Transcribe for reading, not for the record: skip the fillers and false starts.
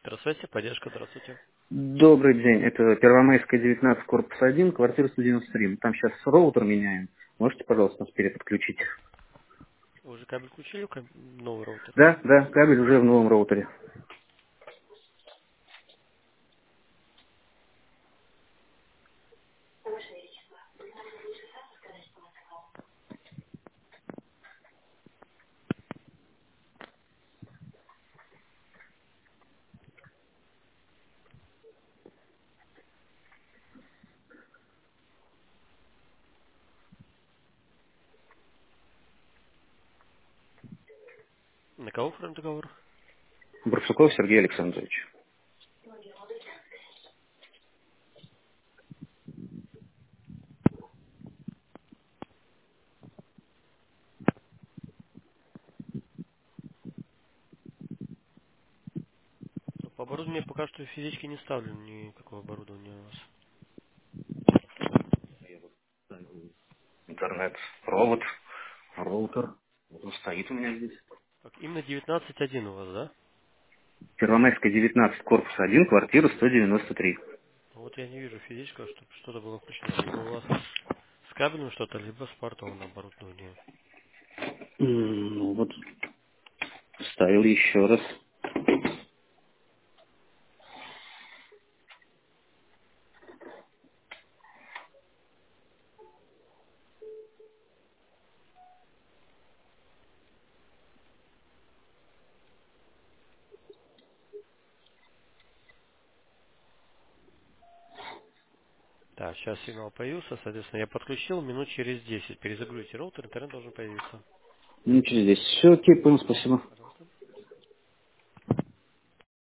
Здравствуйте, поддержка, здравствуйте. Добрый день. Это Первомайская, 19, корпус 1, квартира 193. Там сейчас роутер меняем. Можете, пожалуйста, нас переподключить? Вы уже кабель включили, новый роутер? Да, да, кабель уже в новом роутере. На кого оформлен договор? Барсуков Сергей Александрович. Ну, по оборудованию пока что физически не ставлю никакого оборудования у вас. Интернет, провод, роутер. Вот он стоит у меня здесь. Так, именно 19.1 у вас, да? Первомайская, 19, корпус 1, квартира 193. Вот я не вижу физического, чтобы что-то было включено. Либо у вас с кабелем что-то, либо с портовым оборудованием. Ну вот, ставил еще раз. Так, сейчас сигнал появился, соответственно, я подключил минут через 10. Перезагрузите роутер, интернет должен появиться. Ну, через здесь. Все, окей, понял, спасибо.